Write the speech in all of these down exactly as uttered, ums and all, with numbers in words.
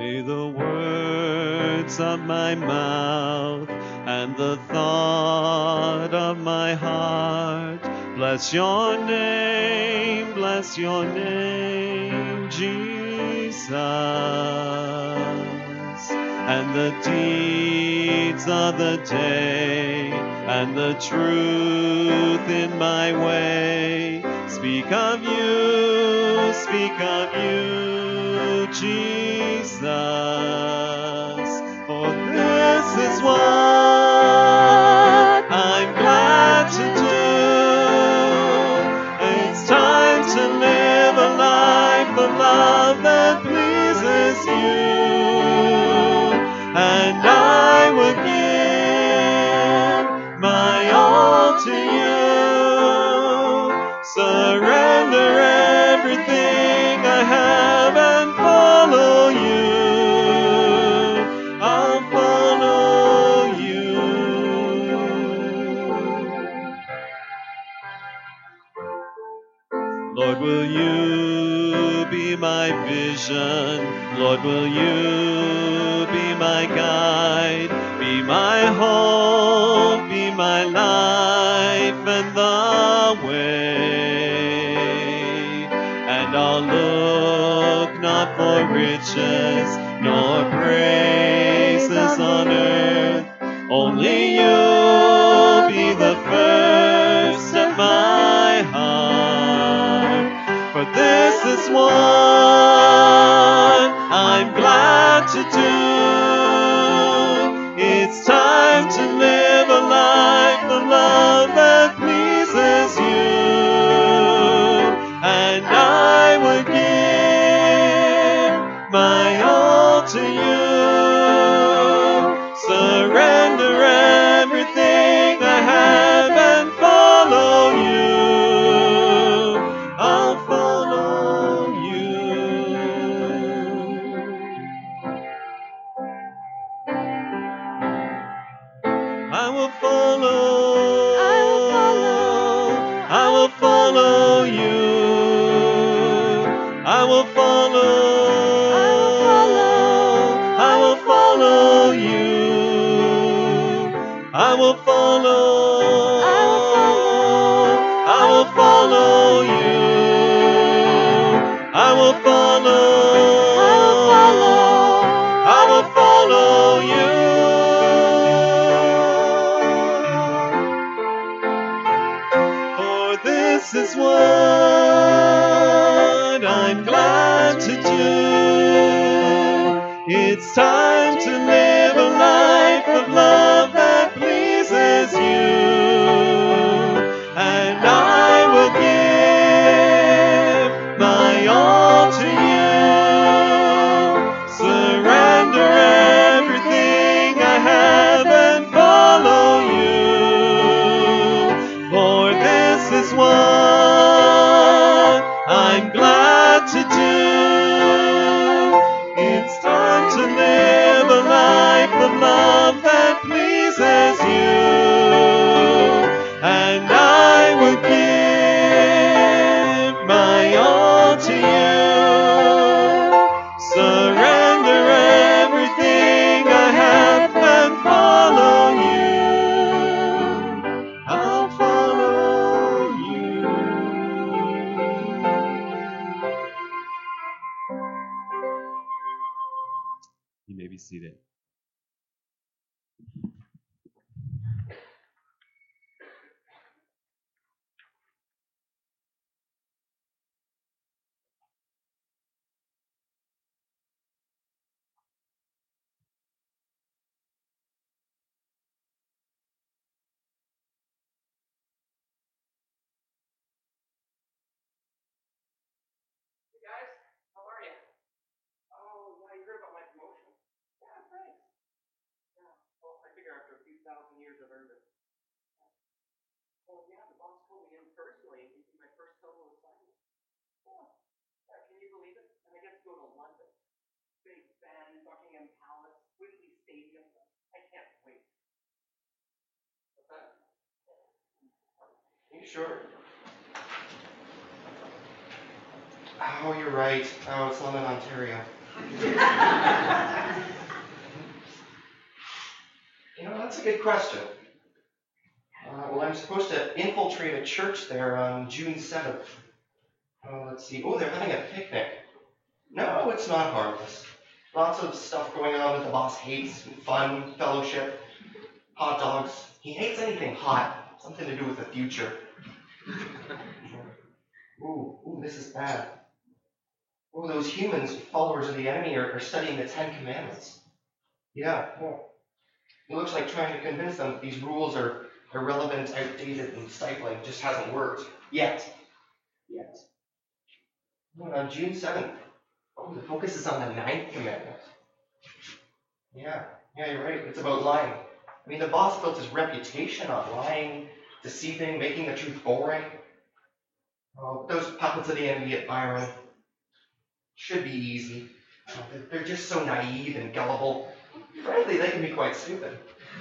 May the words of my mouth and the thought of my heart bless your name, bless your name, Jesus. And the deeds of the day and the truth in my way speak of you, speak of you, Jesus. For this is what I'm glad to do. It's time to live a life of love that pleases you. And I would give my all to you. Surrender everything I have and follow you. I'll follow you. Lord, will you be my vision? Lord, will you be my guide? Be my hope, be my life and the way. And I'll look not for riches nor praises on earth. Only you be the first of my heart. For this is what I'm glad to do. It's time to live a life of love that pleases you. And I would give my all to you. Surrender everything I have and follow you. I'll follow you. I will follow. I will follow. I will follow you. I will follow. I will follow. I will follow you. I will follow. I will follow. I will follow you. I will follow. I will follow. I will follow you. For this is what I'm glad to do. It's time to live a life of love that pleases you. And I will give my all to you. Surrender everything I have and follow you. For this is what I'm glad to do. It's time to live a life of love that pleases you. And I would give my all to you. Surrender everything I have and follow you. I'll follow you. You may be seated. Hey guys, how are you? Oh, yeah, you heard about my promotion? Yeah, thanks. Yeah, well, I figure after a few thousand years I've earned it. Well, yeah, the boss called me in personally and gave me my first solo assignment. Yeah, yeah, can you believe it? And I get to go to London. Big Ben, Buckingham Palace, Wembley Stadium. I can't wait. What's that? Are you sure? Oh, you're right. Oh, it's London, Ontario. You know, that's a good question. Uh, well, I'm supposed to infiltrate a church there on June seventh. Oh, let's see. Oh, they're having a picnic. No, it's not harmless. Lots of stuff going on that the boss hates. Fun, fellowship, hot dogs. He hates anything hot. Something to do with the future. Ooh, ooh, this is bad. Oh, those humans, followers of the enemy, are, are studying the Ten Commandments. Yeah, well, it looks like trying to convince them that these rules are irrelevant, outdated, and stifling just hasn't worked. Yet. Yet. Oh, on June seventh. Oh, the focus is on the ninth commandment. Yeah, yeah, you're right. It's about lying. I mean, the boss built his reputation on lying, deceiving, making the truth boring. Oh, those puppets of the enemy at Byron should be easy. Oh, they're just so naive and gullible. Frankly, they can be quite stupid.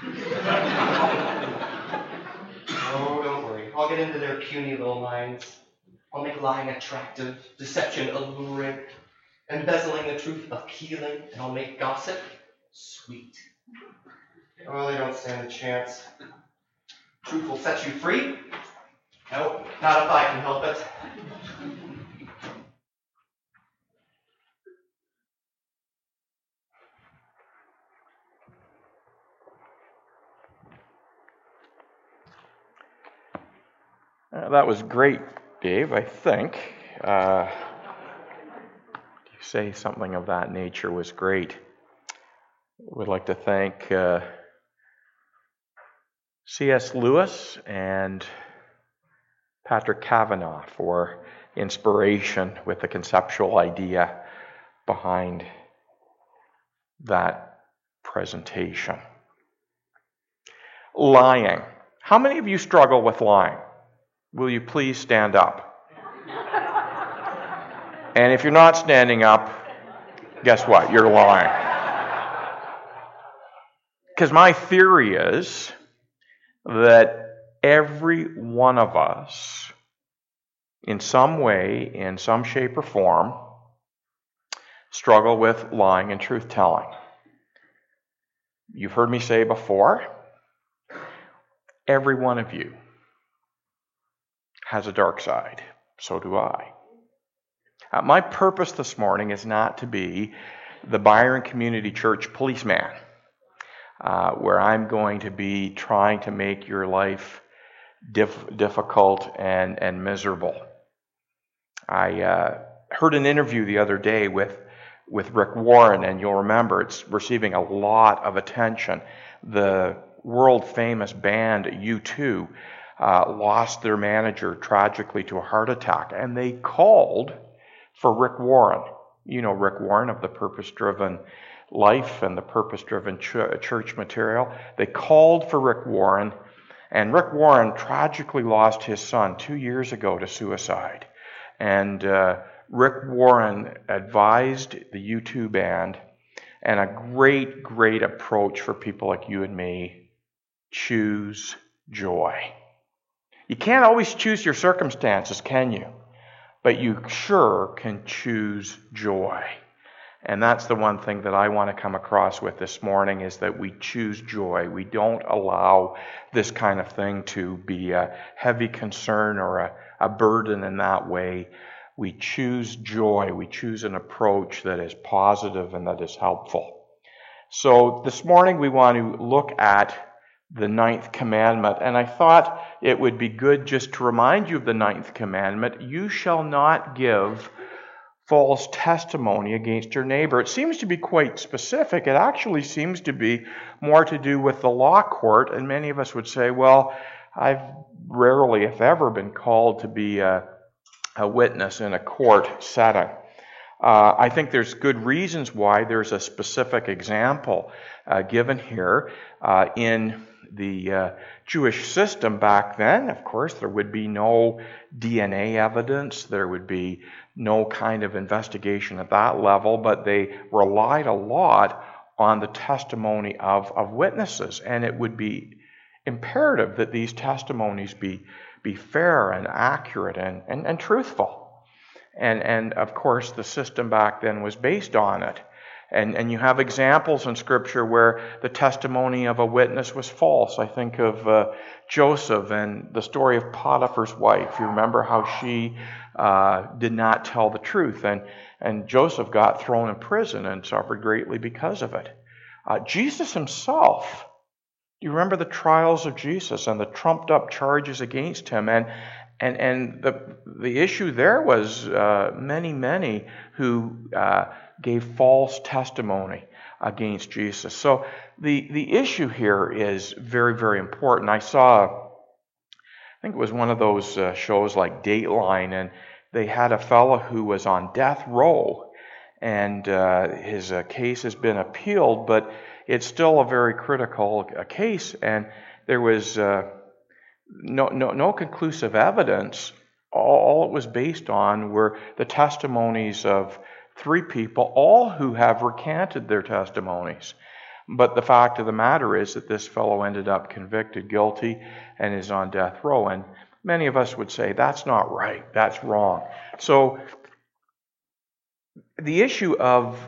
Oh, don't worry. I'll get into their puny little minds. I'll make lying attractive, deception alluring, embezzling the truth appealing, and I'll make gossip sweet. Oh, they don't stand a chance. Truth will set you free? Nope, not if I can help it. Uh, that was great, Dave, I think. Uh, you say something of that nature was great. Would like to thank uh, C S Lewis and Patrick Kavanagh for inspiration with the conceptual idea behind that presentation. Lying. How many of you struggle with lying? Will you please stand up? And if you're not standing up, guess what? You're lying. Because my theory is that every one of us, in some way, in some shape or form, struggle with lying and truth-telling. You've heard me say before, every one of you has a dark side. So do I. Uh, my purpose this morning is not to be the Byron Community Church policeman, uh, where I'm going to be trying to make your life diff- difficult and, and miserable. I uh, heard an interview the other day with, with Rick Warren, and you'll remember it's receiving a lot of attention. The world-famous band U two Uh, lost their manager tragically to a heart attack, and they called for Rick Warren. You know Rick Warren of the Purpose-Driven Life and the Purpose-Driven Ch- Church material. They called for Rick Warren, and Rick Warren tragically lost his son two years ago to suicide. And uh, Rick Warren advised the U two band, and a great, great approach for people like you and me: choose joy. You can't always choose your circumstances, can you? But you sure can choose joy. And that's the one thing that I want to come across with this morning, is that we choose joy. We don't allow this kind of thing to be a heavy concern or a, a burden in that way. We choose joy. We choose an approach that is positive and that is helpful. So this morning we want to look at the ninth commandment, and I thought it would be good just to remind you of the ninth commandment: you shall not give false testimony against your neighbor. It seems to be quite specific. It actually seems to be more to do with the law court, and many of us would say, well, I've rarely, if ever, been called to be a, a witness in a court setting. Uh, I think there's good reasons why there's a specific example uh, given here. Uh, in the uh, Jewish system back then, of course, there would be no D N A evidence. There would be no kind of investigation at that level, but they relied a lot on the testimony of, of witnesses, and it would be imperative that these testimonies be, be fair and accurate and, and, and truthful. And, and of course, the system back then was based on it. And, and you have examples in Scripture where the testimony of a witness was false. I think of uh, Joseph and the story of Potiphar's wife. You remember how she uh, did not tell the truth. And, and Joseph got thrown in prison and suffered greatly because of it. Uh, Jesus himself, do you remember the trials of Jesus and the trumped up charges against him? And and and the the issue there was uh, many, many who uh, gave false testimony against Jesus. So the, the issue here is very, very important. I saw, I think it was one of those uh, shows like Dateline, and they had a fellow who was on death row, and uh, his uh, case has been appealed, but it's still a very critical uh, case, and there was uh, no, no, no conclusive evidence. All, all it was based on were the testimonies of three people, all who have recanted their testimonies. But the fact of the matter is that this fellow ended up convicted guilty and is on death row. And many of us would say, that's not right, that's wrong. So the issue of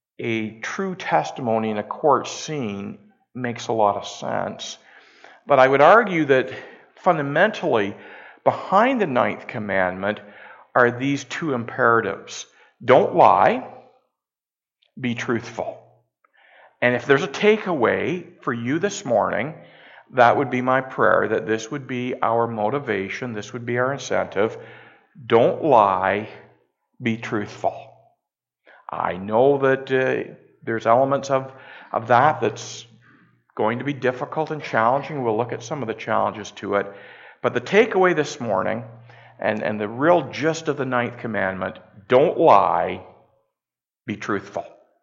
a true testimony in a court scene makes a lot of sense. But I would argue that fundamentally, behind the ninth commandment are these two imperatives. Don't lie, be truthful. And if there's a takeaway for you this morning, that would be my prayer, that this would be our motivation, this would be our incentive. Don't lie, be truthful. I know that uh, there's elements of, of that that's going to be difficult and challenging. We'll look at some of the challenges to it. But the takeaway this morning, and, and the real gist of the ninth commandment, don't lie, be truthful.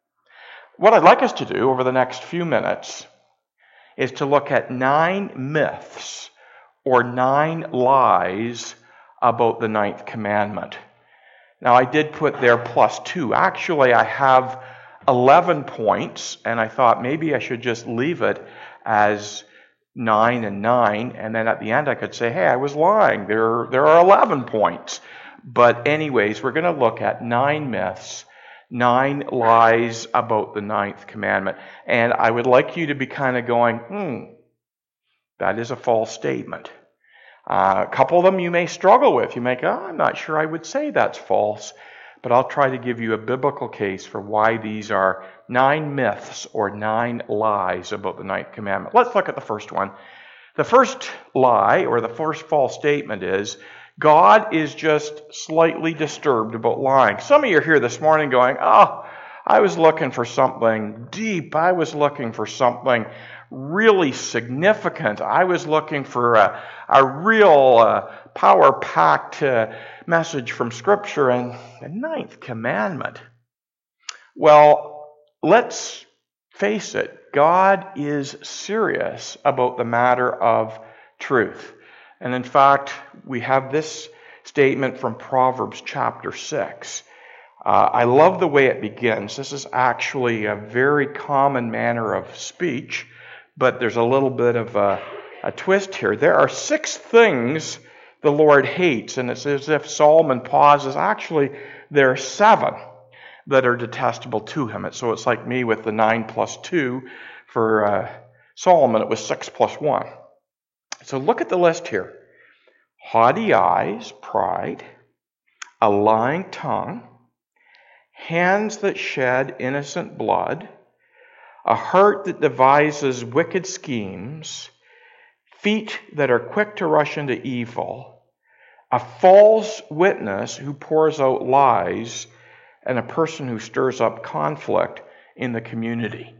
What I'd like us to do over the next few minutes is to look at nine myths or nine lies about the ninth commandment. Now, I did put there plus two. Actually, I have eleven points, and I thought maybe I should just leave it as nine and nine, and then at the end I could say, hey, I was lying. There, there are eleven points. But anyways, we're going to look at nine myths, nine lies about the ninth commandment. And I would like you to be kind of going, hmm, that is a false statement. Uh, a couple of them you may struggle with. You may go, oh, I'm not sure I would say that's false. But I'll try to give you a biblical case for why these are nine myths or nine lies about the ninth commandment. Let's look at the first one. The first lie or the first false statement is, God is just slightly disturbed about lying. Some of you are here this morning going, oh, I was looking for something deep. I was looking for something really significant. I was looking for a, a real uh, power-packed uh, message from Scripture and the ninth commandment. Well, let's face it. God is serious about the matter of truth. And in fact, we have this statement from Proverbs chapter six. Uh, I love the way it begins. This is actually a very common manner of speech, but there's a little bit of a, a twist here. There are six things the Lord hates, and it's as if Solomon pauses. Actually, there are seven that are detestable to him. So it's like me with the nine plus two. For uh, Solomon, it was six plus one. So look at the list here. Haughty eyes, pride, a lying tongue, hands that shed innocent blood, a heart that devises wicked schemes, feet that are quick to rush into evil, a false witness who pours out lies, and a person who stirs up conflict in the community.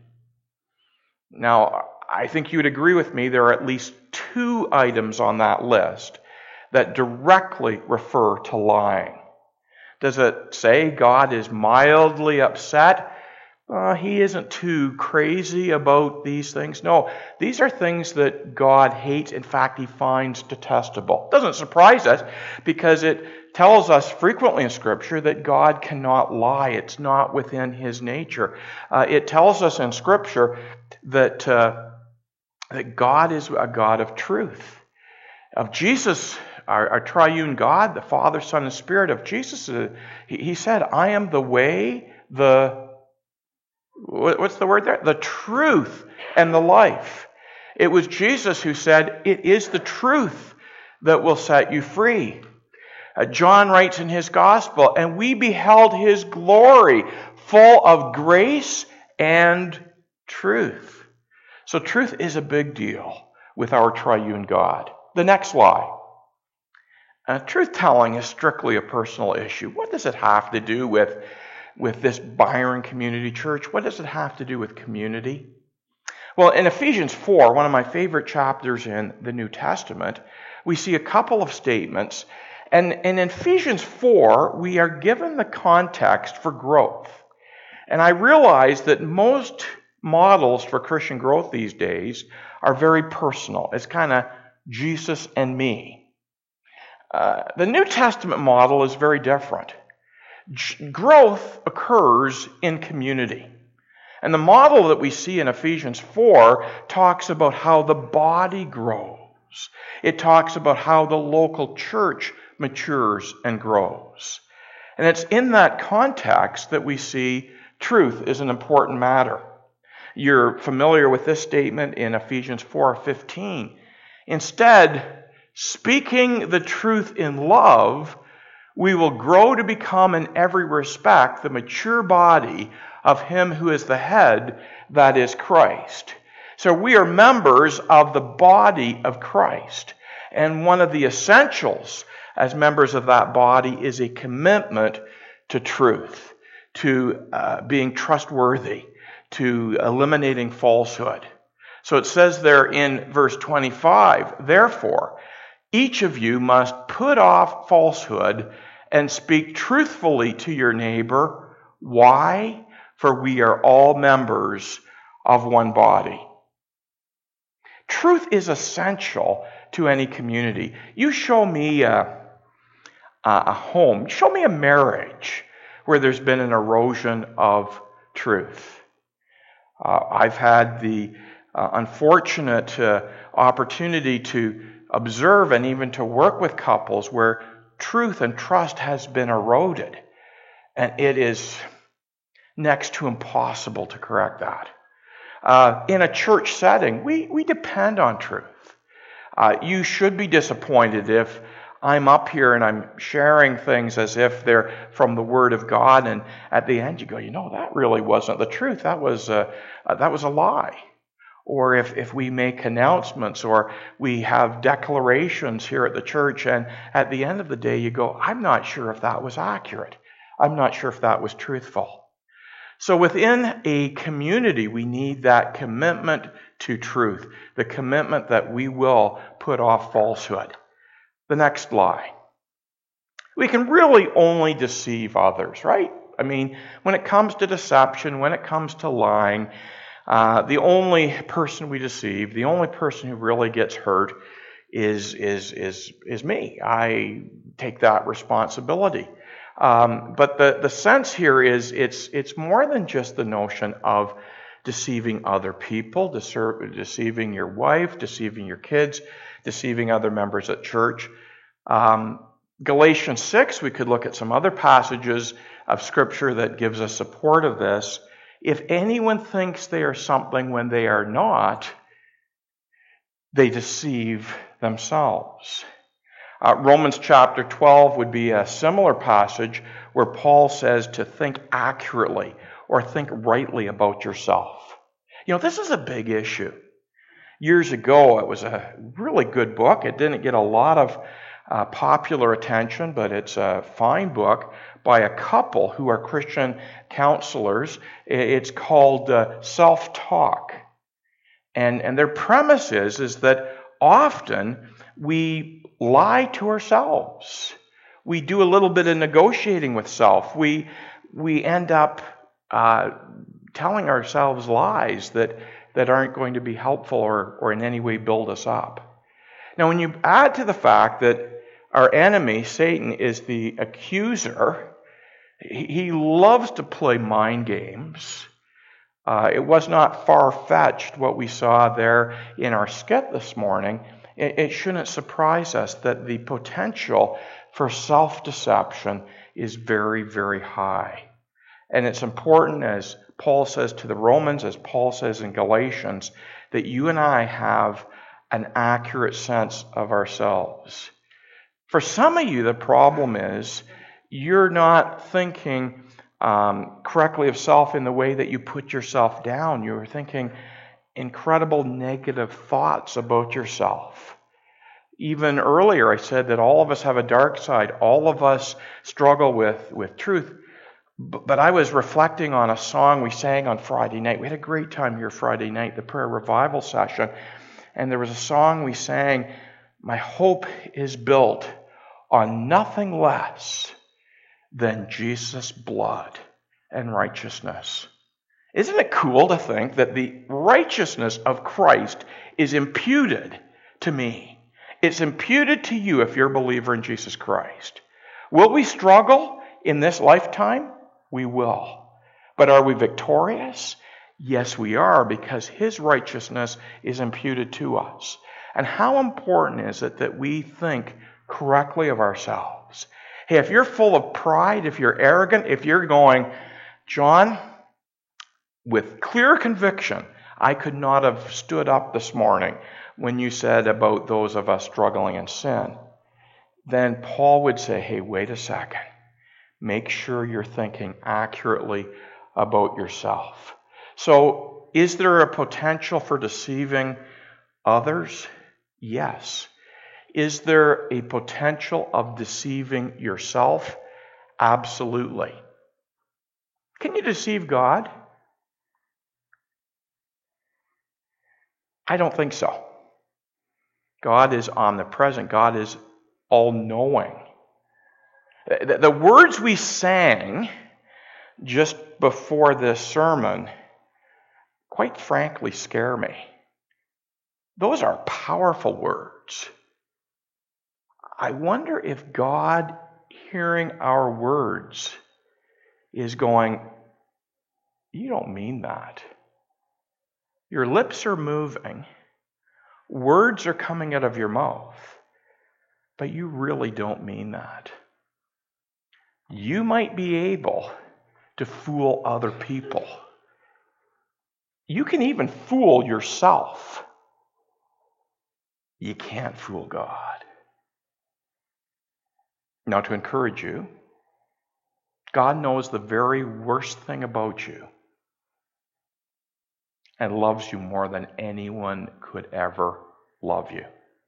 Now, I think you would agree with me there are at least two items on that list that directly refer to lying. Does it say God is mildly upset? Uh, he isn't too crazy about these things. No, these are things that God hates. In fact, he finds detestable. Doesn't surprise us because it tells us frequently in Scripture that God cannot lie. It's not within his nature. Uh, it tells us in Scripture that, uh, that God is a God of truth. Of Jesus' our, our triune God, the Father, Son, and Spirit of Jesus, uh, he, he said, I am the way, the, what's the word there? The truth and the life. It was Jesus who said, it is the truth that will set you free. Uh, John writes in his gospel, and we beheld his glory, full of grace and truth. So truth is a big deal with our triune God. The next lie. Uh, truth-telling is strictly a personal issue. What does it have to do with, with this Byron Community Church? What does it have to do with community? Well, in Ephesians four, one of my favorite chapters in the New Testament, we see a couple of statements. And, and in Ephesians four, we are given the context for growth. And I realize that most models for Christian growth these days are very personal. It's kind of Jesus and me. Uh, the New Testament model is very different. G- growth occurs in community. And the model that we see in Ephesians four talks about how the body grows. It talks about how the local church matures and grows. And it's in that context that we see truth is an important matter. You're familiar with this statement in Ephesians four fifteen. Instead, speaking the truth in love, we will grow to become in every respect the mature body of Him who is the head, that is Christ. So we are members of the body of Christ. And one of the essentials as members of that body is a commitment to truth, to uh, being trustworthy, to eliminating falsehood. So it says there in verse twenty-five, therefore, each of you must put off falsehood and speak truthfully to your neighbor. Why? For we are all members of one body. Truth is essential to any community. You show me a, a home, show me a marriage where there's been an erosion of truth. Uh, I've had the uh, unfortunate uh, opportunity to observe and even to work with couples where truth and trust has been eroded. And it is next to impossible to correct that. Uh, in a church setting, we, we depend on truth. Uh, you should be disappointed if I'm up here and I'm sharing things as if they're from the Word of God, and at the end you go, you know, that really wasn't the truth. That was a, uh, that was a lie. Or if, if we make announcements or we have declarations here at the church, and at the end of the day you go, I'm not sure if that was accurate. I'm not sure if that was truthful. So within a community, we need that commitment to truth, the commitment that we will put off falsehood. The next lie. We can really only deceive others, right? I mean, when it comes to deception, when it comes to lying, uh, the only person we deceive, the only person who really gets hurt is, is, is, is me. I take that responsibility. Um, but the, the sense here is it's it's more than just the notion of deceiving other people, dece- deceiving your wife, deceiving your kids, deceiving other members at church. Um, Galatians six, we could look at some other passages of Scripture that gives us support of this. If anyone thinks they are something when they are not, they deceive themselves. Uh, Romans chapter twelve would be a similar passage where Paul says to think accurately or think rightly about yourself. You know, this is a big issue. Years ago, it was a really good book. It didn't get a lot of uh, popular attention, but it's a fine book by a couple who are Christian counselors. It's called uh, Self-Talk. And, and their premise is, is that often we lie to ourselves. We do a little bit of negotiating with self. We we end up uh, telling ourselves lies that, that aren't going to be helpful or, or in any way build us up. Now, when you add to the fact that our enemy, Satan, is the accuser, he, he loves to play mind games. Uh, it was not far-fetched what we saw there in our skit this morning. it, it shouldn't surprise us that the potential for self-deception is very, very high. And it's important, as Paul says to the Romans, as Paul says in Galatians, that you and I have an accurate sense of ourselves. For some of you, the problem is you're not thinking um, correctly of self in the way that you put yourself down. You're thinking incredible negative thoughts about yourself. Even earlier, I said that all of us have a dark side. All of us struggle with, with truth. But I was reflecting on a song we sang on Friday night. We had a great time here Friday night, the prayer revival session. And there was a song we sang, "My hope is built on nothing less than Jesus' blood and righteousness." Isn't it cool to think that the righteousness of Christ is imputed to me? It's imputed to you if you're a believer in Jesus Christ. Will we struggle in this lifetime? We will. But are we victorious? Yes, we are, because His righteousness is imputed to us. And how important is it that we think correctly of ourselves? Hey, if you're full of pride, if you're arrogant, if you're going, "John, with clear conviction, I could not have stood up this morning when you said about those of us struggling in sin," then Paul would say, hey, wait a second. Make sure you're thinking accurately about yourself. So, is there a potential for deceiving others? Yes. Is there a potential of deceiving yourself? Absolutely. Can you deceive God? I don't think so. God is omnipresent. God is all-knowing. The words we sang just before this sermon, quite frankly, scare me. Those are powerful words. I wonder if God, hearing our words, is going, "You don't mean that. Your lips are moving. Words are coming out of your mouth. But you really don't mean that." You might be able to fool other people. You can even fool yourself. You can't fool God. Now, to encourage you, God knows the very worst thing about you and loves you more than anyone could ever love you.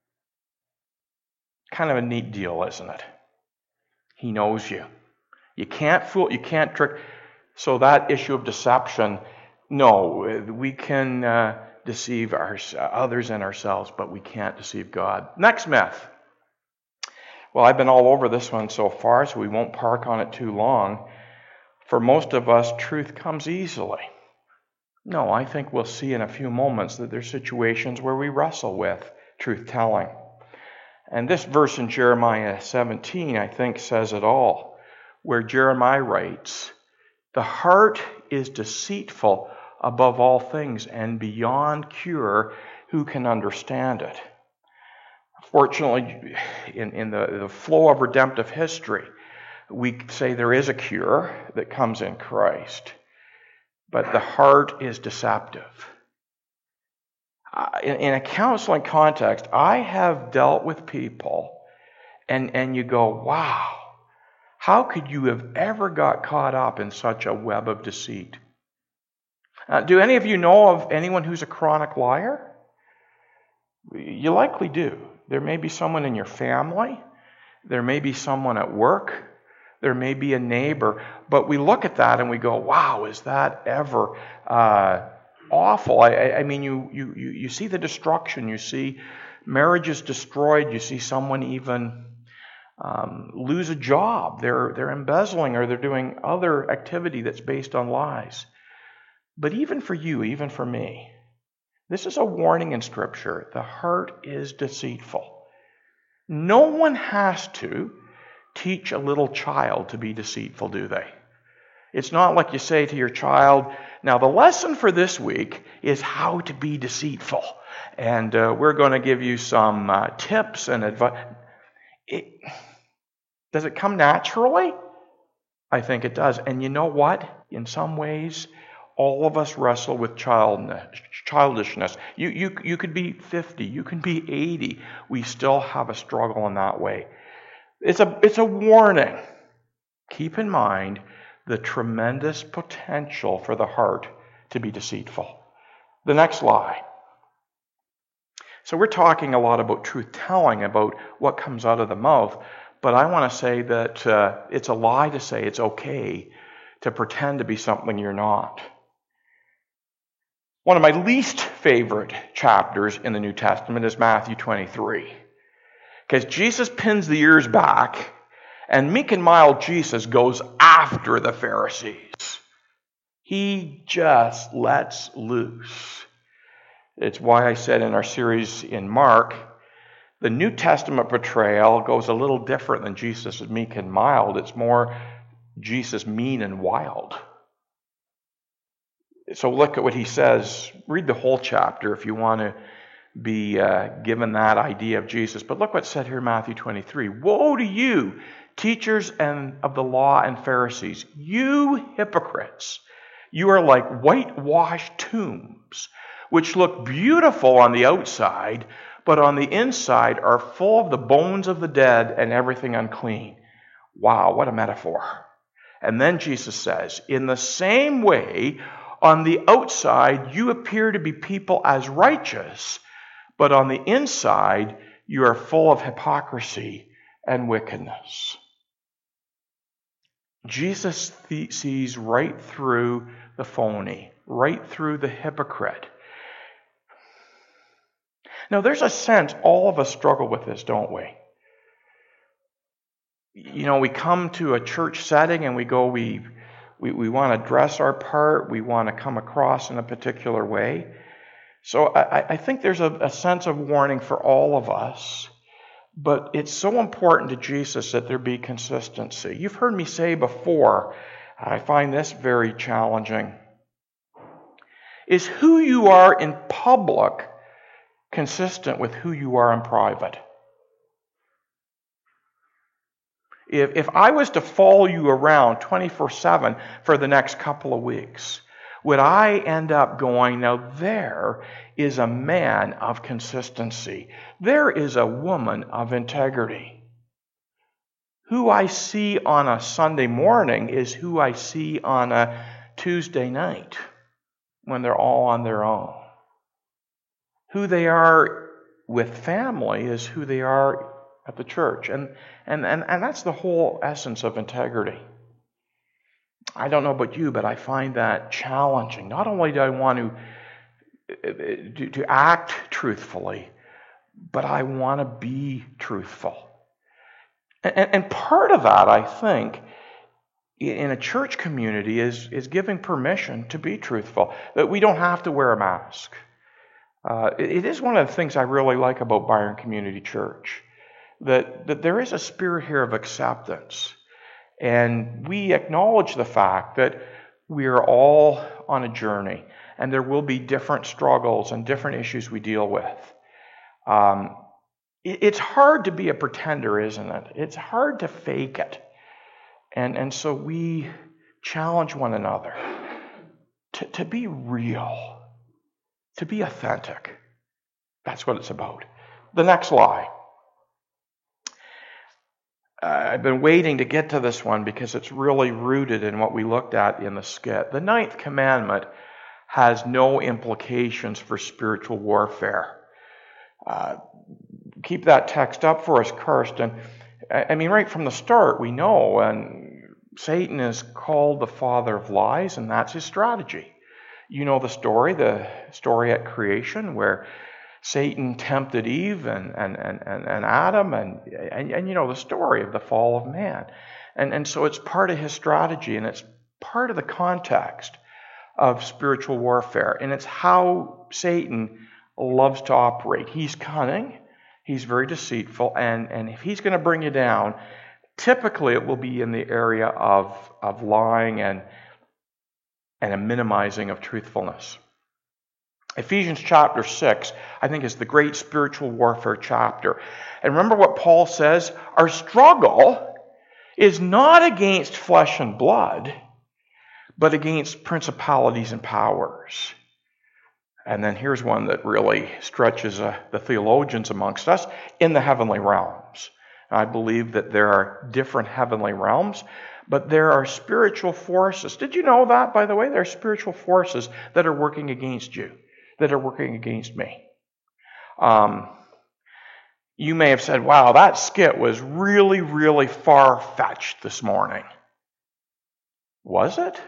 Kind of a neat deal, isn't it? He knows you. You can't fool, you can't trick. So that issue of deception, no, we can uh, deceive our, others and ourselves, but we can't deceive God. Next myth. Well, I've been all over this one so far, so we won't park on it too long. For most of us, truth comes easily. No, I think we'll see in a few moments that there's situations where we wrestle with truth-telling. And this verse in Jeremiah seventeen, I think, says it all, where Jeremiah writes, "The heart is deceitful above all things and beyond cure. Who can understand it?" Fortunately, in, in the, the flow of redemptive history, we say there is a cure that comes in Christ. But the heart is deceptive. Uh, in, in a counseling context, I have dealt with people, and, and you go, wow, how could you have ever got caught up in such a web of deceit? Uh, do any of you know of anyone who's a chronic liar? You likely do. There may be someone in your family. There may be someone at work. There may be a neighbor. But we look at that and we go, wow, is that ever uh, awful? I, I mean, you, you, you see the destruction. You see marriages destroyed. You see someone even um, lose a job. They're, they're embezzling or they're doing other activity that's based on lies. But even for you, even for me, this is a warning in Scripture. The heart is deceitful. No one has to teach a little child to be deceitful, do they? It's not like you say to your child, now the lesson for this week is how to be deceitful. and uh, we're going to give you some uh, tips and advice. It, does it come naturally? I think it does. And you know what? In some ways, all of us wrestle with childishness. You, you, you could be fifty, you can be eighty. We still have a struggle in that way. It's a, it's a warning. Keep in mind the tremendous potential for the heart to be deceitful. The next lie. So we're talking a lot about truth-telling, about what comes out of the mouth, but I want to say that uh, it's a lie to say it's okay to pretend to be something you're not. One of my least favorite chapters in the New Testament is Matthew twenty-three. Because Jesus pins the ears back, and meek and mild Jesus goes after the Pharisees. He just lets loose. It's why I said in our series in Mark, the New Testament portrayal goes a little different than Jesus is meek and mild. It's more Jesus mean and wild. So look at what he says. Read the whole chapter if you want to be uh, given that idea of Jesus. But look what's said here in Matthew twenty-three. Woe to you, teachers and of the law and Pharisees, you hypocrites! You are like whitewashed tombs, which look beautiful on the outside, but on the inside are full of the bones of the dead and everything unclean. Wow, what a metaphor. And then Jesus says, in the same way, on the outside you appear to be people as righteous, but on the inside you are full of hypocrisy and wickedness. Jesus th- sees right through the phony, right through the hypocrite. Now, there's a sense all of us struggle with this, don't we? You know, we come to a church setting and we go, we we, we want to dress our part, we want to come across in a particular way. So I, I think there's a, a sense of warning for all of us, but it's so important to Jesus that there be consistency. You've heard me say before, I find this very challenging. Is who you are in public consistent with who you are in private? If, if I was to follow you around twenty-four seven for the next couple of weeks, would I end up going, now there is a man of consistency. There is a woman of integrity. Who I see on a Sunday morning is who I see on a Tuesday night when they're all on their own. Who they are with family is who they are at the church. And, and, and, and that's the whole essence of integrity. I don't know about you, but I find that challenging. Not only do I want to, to, to act truthfully, but I want to be truthful. And, and part of that, I think, in a church community is, is giving permission to be truthful, that we don't have to wear a mask. Uh, it, it is one of the things I really like about Byron Community Church, that, that there is a spirit here of acceptance. And we acknowledge the fact that we are all on a journey, and there will be different struggles and different issues we deal with. Um, it, it's hard to be a pretender, isn't it? It's hard to fake it. And, and so we challenge one another to, to be real, to be authentic. That's what it's about. The next lie. Uh, I've been waiting to get to this one because it's really rooted in what we looked at in the skit. The ninth commandment has no implications for spiritual warfare. Uh, keep that text up for us, Kirsten. I mean, right from the start, we know, and Satan is called the father of lies, and that's his strategy. You know the story, the story at creation, where Satan tempted Eve and, and, and, and Adam, and, and, and you know the story of the fall of man. And, and so it's part of his strategy, and it's part of the context of spiritual warfare. And it's how Satan loves to operate. He's cunning, he's very deceitful, and, and if he's going to bring you down, typically it will be in the area of, of lying and, and a minimizing of truthfulness. Ephesians chapter six, I think, is the great spiritual warfare chapter. And remember what Paul says? Our struggle is not against flesh and blood, but against principalities and powers. And then here's one that really stretches uh, the theologians amongst us, in the heavenly realms. I believe that there are different heavenly realms, but there are spiritual forces. Did you know that, by the way? There are spiritual forces that are working against you, that are working against me. Um, you may have said, wow, that skit was really, really far-fetched this morning. Was it?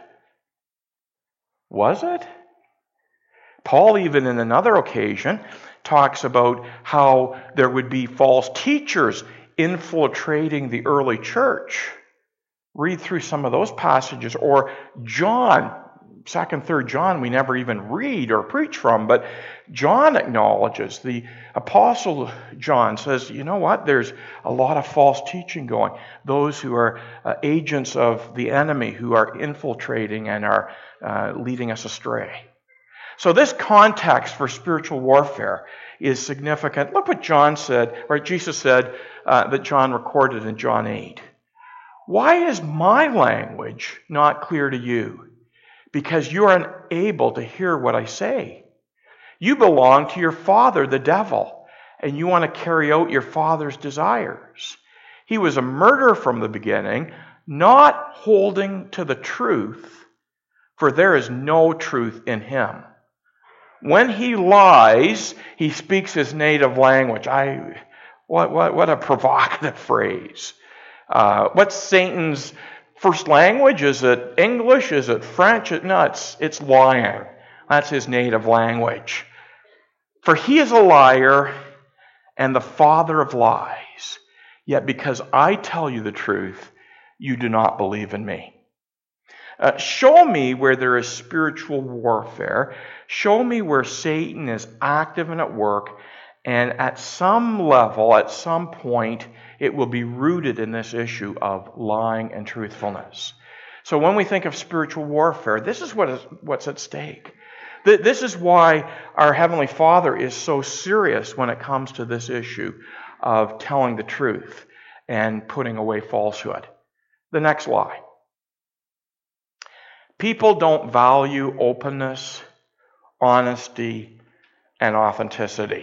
Was it? Paul, even in another occasion, talks about how there would be false teachers infiltrating the early church. Read through some of those passages. Or John, second, third John, we never even read or preach from, but John acknowledges, the Apostle John says, you know what, there's a lot of false teaching going. Those who are uh, agents of the enemy who are infiltrating and are uh, leading us astray. So this context for spiritual warfare is significant. Look what John said, or Jesus said, uh, that John recorded in John eight. Why is my language not clear to you? Because you are unable to hear what I say. You belong to your father, the devil, and you want to carry out your father's desires. He was a murderer from the beginning, not holding to the truth, for there is no truth in him. When he lies, he speaks his native language. I, what, what, what a provocative phrase. Uh, what's Satan's first language? Is it English? Is it French? No, it's, it's lying. That's his native language. For he is a liar and the father of lies. Yet because I tell you the truth, you do not believe in me. Uh, show me where there is spiritual warfare. Show me where Satan is active and at work. And at some level, at some point, it will be rooted in this issue of lying and truthfulness. So when we think of spiritual warfare, this is what is, what's at stake. This is why our Heavenly Father is so serious when it comes to this issue of telling the truth and putting away falsehood. The next lie. People don't value openness, honesty, and authenticity.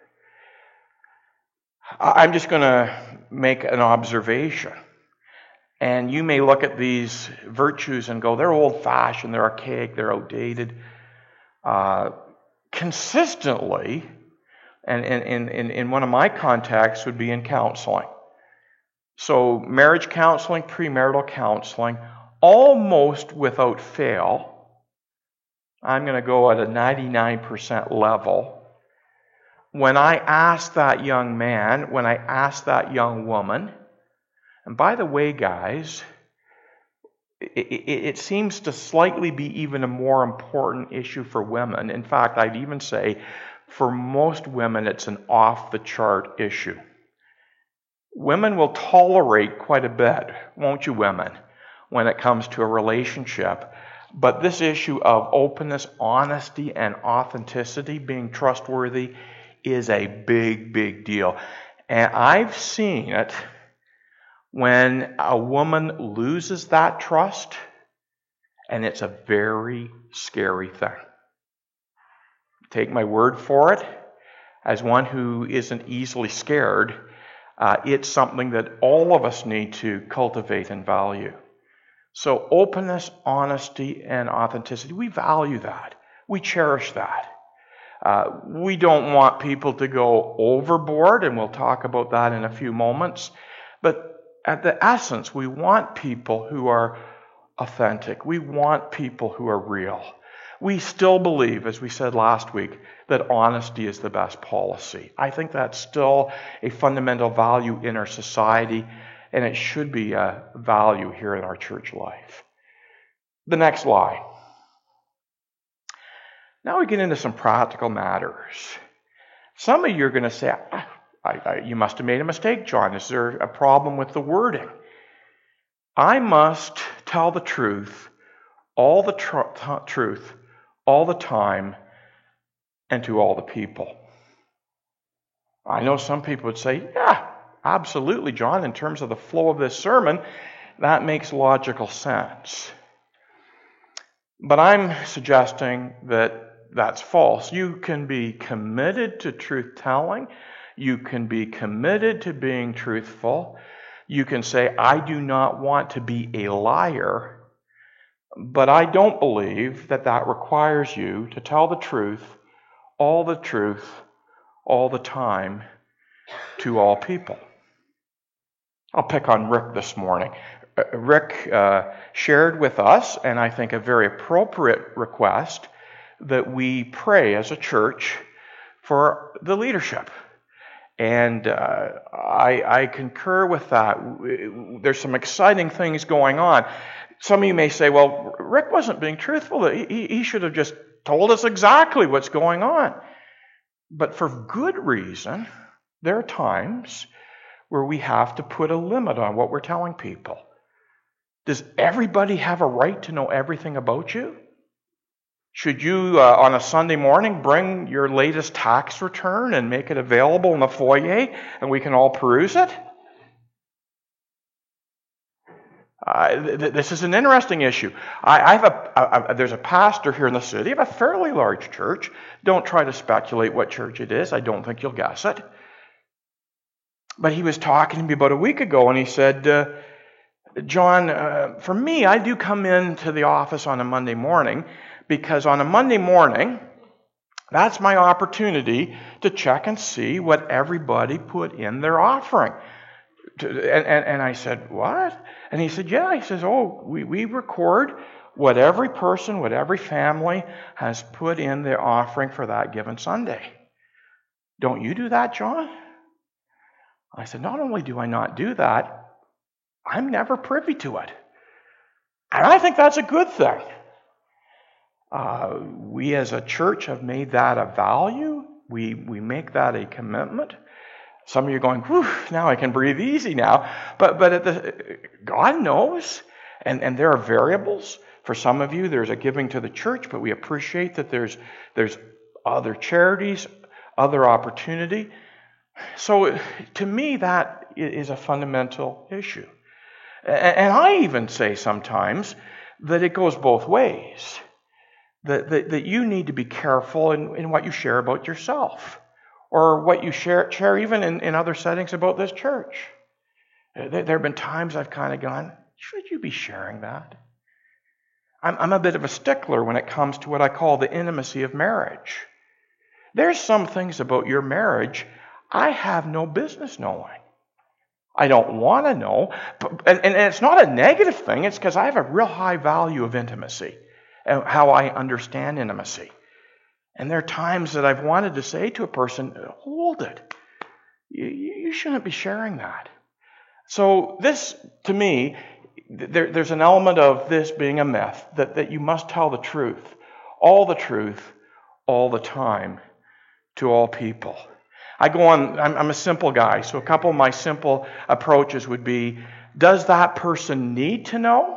I'm just going to make an observation. And you may look at these virtues and go, they're old-fashioned, they're archaic, they're outdated. Uh, consistently, and in, in, in one of my contexts would be in counseling. So marriage counseling, premarital counseling, almost without fail, I'm going to go at a ninety-nine percent level. When I ask that young man, when I ask that young woman, and by the way, guys, it, it, it seems to slightly be even a more important issue for women. In fact, I'd even say for most women, it's an off-the-chart issue. Women will tolerate quite a bit, won't you, women, when it comes to a relationship. But this issue of openness, honesty, and authenticity, being trustworthy, is a big, big deal. And I've seen it when a woman loses that trust, and it's a very scary thing. Take my word for it. As one who isn't easily scared, uh, it's something that all of us need to cultivate and value. So openness, honesty, and authenticity, we value that. We cherish that. Uh, we don't want people to go overboard, and we'll talk about that in a few moments. But at the essence, we want people who are authentic. We want people who are real. We still believe, as we said last week, that honesty is the best policy. I think that's still a fundamental value in our society, and it should be a value here in our church life. The next lie. Now we get into some practical matters. Some of you are going to say, I, I, you must have made a mistake, John. Is there a problem with the wording? I must tell the truth, all the tr- truth, all the time, and to all the people. I know some people would say, yeah, absolutely, John, in terms of the flow of this sermon, that makes logical sense. But I'm suggesting that that's false. You can be committed to truth-telling. You can be committed to being truthful. You can say, I do not want to be a liar, but I don't believe that that requires you to tell the truth, all the truth, all the time, to all people. I'll pick on Rick this morning. Uh, Rick uh, shared with us, and I think a very appropriate request, that we pray as a church for the leadership. And uh, I, I concur with that. There's some exciting things going on. Some of you may say, well, Rick wasn't being truthful. He, he should have just told us exactly what's going on. But for good reason, there are times where we have to put a limit on what we're telling people. Does everybody have a right to know everything about you? Should you, uh, on a Sunday morning, bring your latest tax return and make it available in the foyer and we can all peruse it? Uh, th- this is an interesting issue. I, I have a, a, a there's a pastor here in the city of a fairly large church. Don't try to speculate what church it is. I don't think you'll guess it. But he was talking to me about a week ago, and he said, uh, John, uh, for me, I do come into the office on a Monday morning, because on a Monday morning, that's my opportunity to check and see what everybody put in their offering. And, and, and I said, what? And he said, yeah. He says, oh, we, we record what every person, what every family has put in their offering for that given Sunday. Don't you do that, John? I said, not only do I not do that, I'm never privy to it. And I think that's a good thing. Uh, we as a church have made that a value. We we make that a commitment. Some of you are going, whew, now I can breathe easy now. But but at the, God knows, and, and there are variables. For some of you, there's a giving to the church, but we appreciate that there's there's other charities, other opportunity. So to me, that is a fundamental issue. And I even say sometimes that it goes both ways. That, that, that you need to be careful in, in what you share about yourself, or what you share, share even in, in other settings about this church. There, there have been times I've kind of gone, should you be sharing that? I'm, I'm a bit of a stickler when it comes to what I call the intimacy of marriage. There's some things about your marriage I have no business knowing. I don't want to know. But, and, and it's not a negative thing. It's because I have a real high value of intimacy and how I understand intimacy. And there are times that I've wanted to say to a person, hold it. You, you shouldn't be sharing that. So this, to me, there, there's an element of this being a myth, that, that you must tell the truth, all the truth, all the time, to all people. I go on, I'm, I'm a simple guy, so a couple of my simple approaches would be, does that person need to know?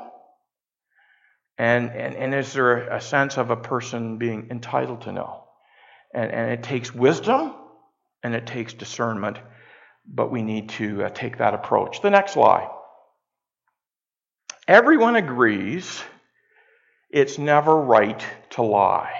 And, and, and is there a sense of a person being entitled to know? And, and it takes wisdom and it takes discernment, but we need to uh, take that approach. The next lie. Everyone agrees it's never right to lie.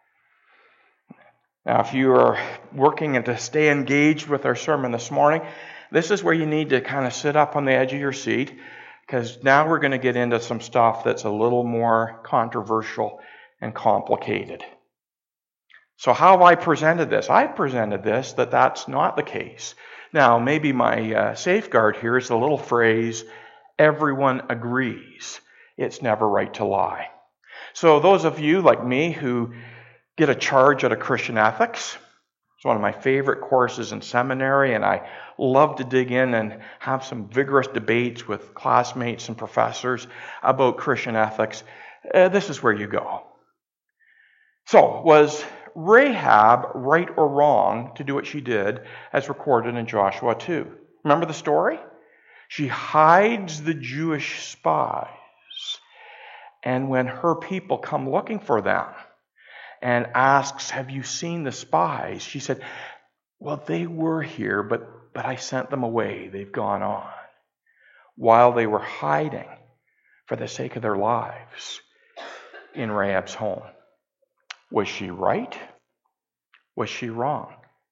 Now, if you are working and to stay engaged with our sermon this morning, this is where you need to kind of sit up on the edge of your seat, because now we're going to get into some stuff that's a little more controversial and complicated. So how have I presented this? I presented this that that's not the case. Now, maybe my uh, safeguard here is the little phrase, everyone agrees it's never right to lie. So those of you like me who get a charge out of Christian ethics, it's one of my favorite courses in seminary, and I love to dig in and have some vigorous debates with classmates and professors about Christian ethics. Uh, this is where you go. So, was Rahab right or wrong to do what she did as recorded in Joshua two? Remember the story? She hides the Jewish spies, and when her people come looking for them, and asks, have you seen the spies? She said, well, they were here, but, but I sent them away. They've gone on. While they were hiding for the sake of their lives in Rahab's home. Was she right? Was she wrong?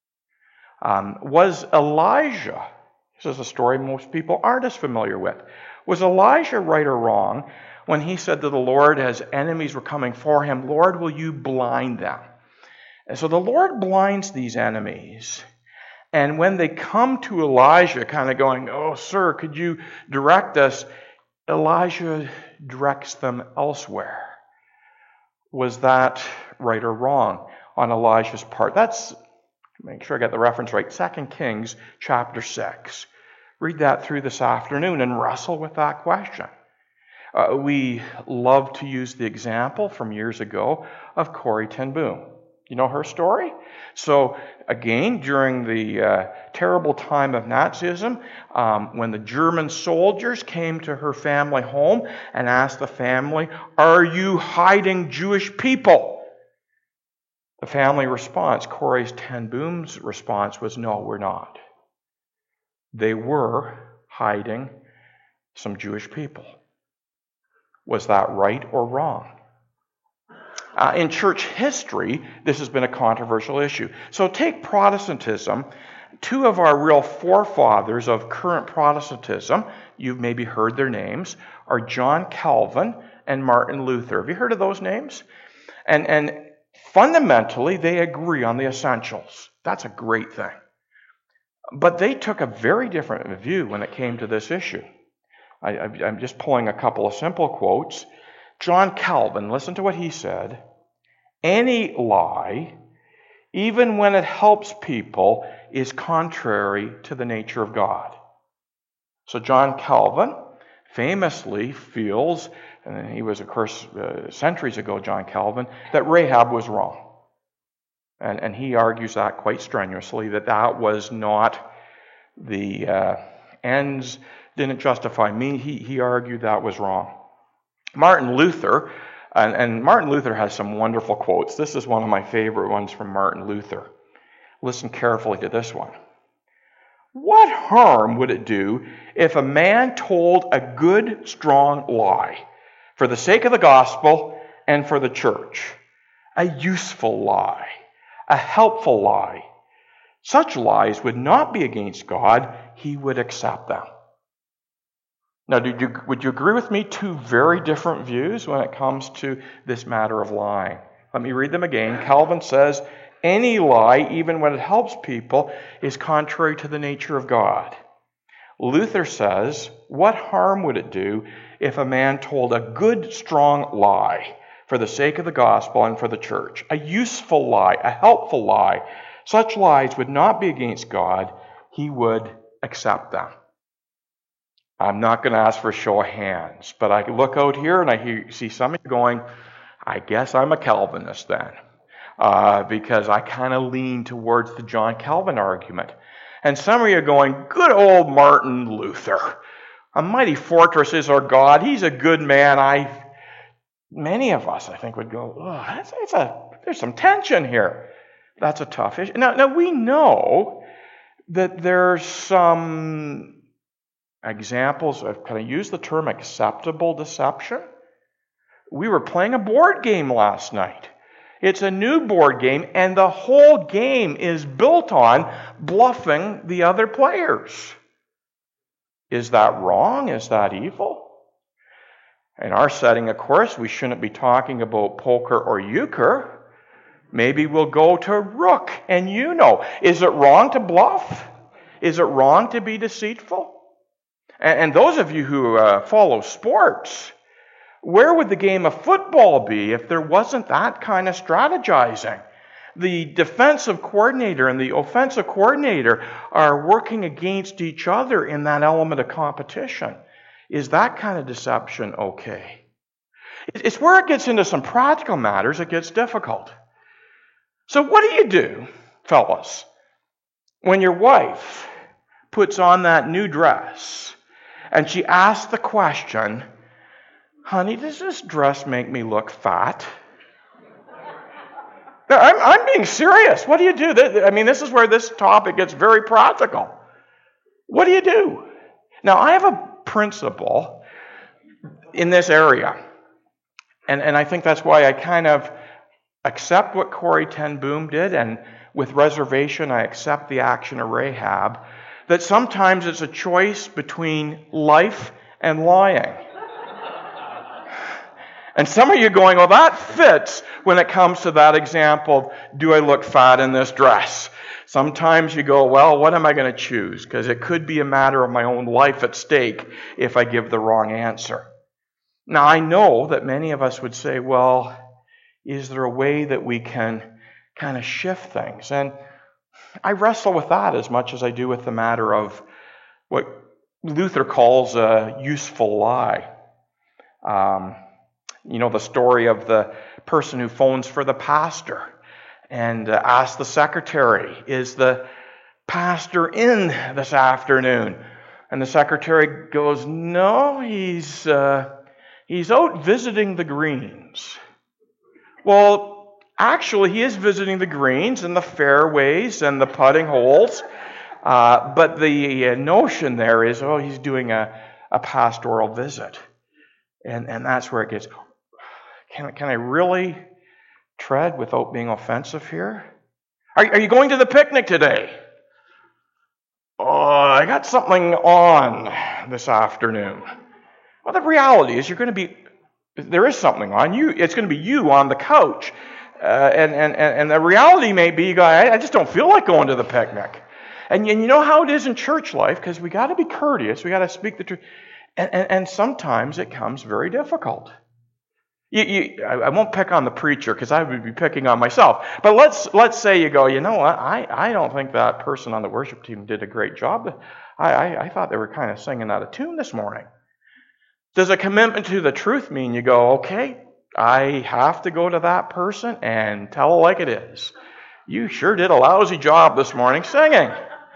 Um, was Elijah, this is a story most people aren't as familiar with, was Elijah right or wrong when he said to the Lord as enemies were coming for him, Lord, will you blind them? And so the Lord blinds these enemies. And when they come to Elijah kind of going, oh, sir, could you direct us? Elijah directs them elsewhere. Was that right or wrong on Elijah's part? That's, make sure I get the reference right, Second Kings chapter six. Read that through this afternoon and wrestle with that question. Uh, we love to use the example from years ago of Corrie ten Boom. You know her story? So again, during the uh, terrible time of Nazism, um, when the German soldiers came to her family home and asked the family, are you hiding Jewish people? The family response, Corrie ten Boom's response was, no, we're not. They were hiding some Jewish people. Was that right or wrong? Uh, in church history, this has been a controversial issue. So take Protestantism. Two of our real forefathers of current Protestantism, you've maybe heard their names, are John Calvin and Martin Luther. Have you heard of those names? And, and fundamentally, they agree on the essentials. That's a great thing. But they took a very different view when it came to this issue. I, I'm just pulling a couple of simple quotes. John Calvin, listen to what he said. Any lie, even when it helps people, is contrary to the nature of God. So John Calvin famously feels, and he was, of course, uh, centuries ago, John Calvin, that Rahab was wrong. And, and he argues that quite strenuously, that that was not the uh, ends, didn't justify me. He, he argued that was wrong. Martin Luther, and, and Martin Luther has some wonderful quotes. This is one of my favorite ones from Martin Luther. Listen carefully to this one. What harm would it do if a man told a good, strong lie for the sake of the gospel and for the church? A useful lie, a helpful lie. Such lies would not be against God. He would accept them. Now, did you, would you agree with me? Two very different views when it comes to this matter of lying. Let me read them again. Calvin says, any lie, even when it helps people, is contrary to the nature of God. Luther says, what harm would it do if a man told a good, strong lie for the sake of the gospel and for the church? A useful lie, a helpful lie. Such lies would not be against God. He would accept them. I'm not going to ask for a show of hands, but I look out here and I hear, see some of you going, I guess I'm a Calvinist then, uh, because I kind of lean towards the John Calvin argument. And some of you are going, good old Martin Luther. A mighty fortress is our God. He's a good man. I, many of us, I think, would go, oh, that's, that's a, there's some tension here. That's a tough issue. Now, now we know that there's some examples of, can I use the term acceptable deception? We were playing a board game last night. It's a new board game, and the whole game is built on bluffing the other players. Is that wrong? Is that evil? In our setting, of course, we shouldn't be talking about poker or euchre. Maybe we'll go to rook and uno. Is it wrong to bluff? Is it wrong to be deceitful? And those of you who uh, follow sports, where would the game of football be if there wasn't that kind of strategizing? The defensive coordinator and the offensive coordinator are working against each other in that element of competition. Is that kind of deception okay? It's where it gets into some practical matters it gets difficult. So what do you do, fellas, when your wife puts on that new dress and she asks the question, honey, does this dress make me look fat? I'm, I'm being serious. What do you do? I mean, this is where this topic gets very practical. What do you do? Now, I have a principle in this area, and, and I think that's why I kind of accept what Corrie ten Boom did, and with reservation, I accept the action of Rahab, that sometimes it's a choice between life and lying. And some of you going, well, that fits when it comes to that example, do I look fat in this dress? Sometimes you go, well, what am I going to choose? Because it could be a matter of my own life at stake if I give the wrong answer. Now, I know that many of us would say, well, is there a way that we can kind of shift things? And I wrestle with that as much as I do with the matter of what Luther calls a useful lie. Um, you know, the story of the person who phones for the pastor and uh, asks the secretary, is the pastor in this afternoon? And the secretary goes, no, he's, uh, he's out visiting the greens. Well, actually, he is visiting the greens and the fairways and the putting holes. Uh, but the uh, notion there is, oh, he's doing a, a pastoral visit. And, and that's where it gets, can, can I really tread without being offensive here? Are, are you going to the picnic today? Oh, I got something on this afternoon. Well, the reality is you're going to be, there is something on you. It's going to be you on the couch. Uh, and, and, and the reality may be, you go, I, I just don't feel like going to the picnic. And, and you know how it is in church life, because we got to be courteous. We got to speak the truth. And, and, and sometimes it comes very difficult. You, you, I, I won't pick on the preacher because I would be picking on myself. But let's let's say you go, you know what, I, I don't think that person on the worship team did a great job. I, I, I thought they were kind of singing out of tune this morning. Does a commitment to the truth mean you go, okay, I have to go to that person and tell it like it is? You sure did a lousy job this morning singing.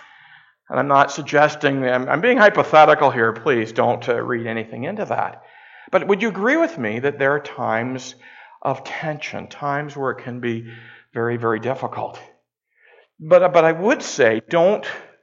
And I'm not suggesting, I'm, I'm being hypothetical here. Please don't uh, read anything into that. But would you agree with me that there are times of tension, times where it can be very, very difficult? But, but I would say don't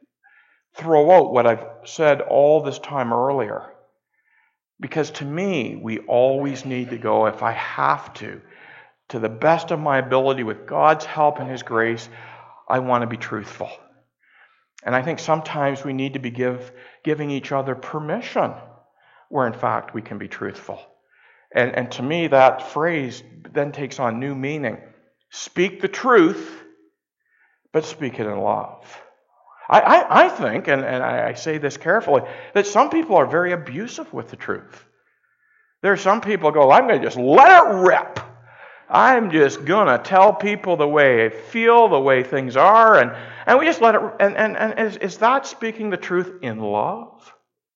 throw out what I've said all this time earlier. Because to me, we always need to go, if I have to, to the best of my ability with God's help and His grace, I want to be truthful. And I think sometimes we need to be give, giving each other permission where in fact we can be truthful. And, and to me that phrase then takes on new meaning. Speak the truth, but speak it in love. I, I, I think, and, and I say this carefully, that some people are very abusive with the truth. There are some people who go, I'm going to just let it rip. I'm just going to tell people the way I feel, the way things are, and, and we just let it, and, and, and is, is that speaking the truth in love?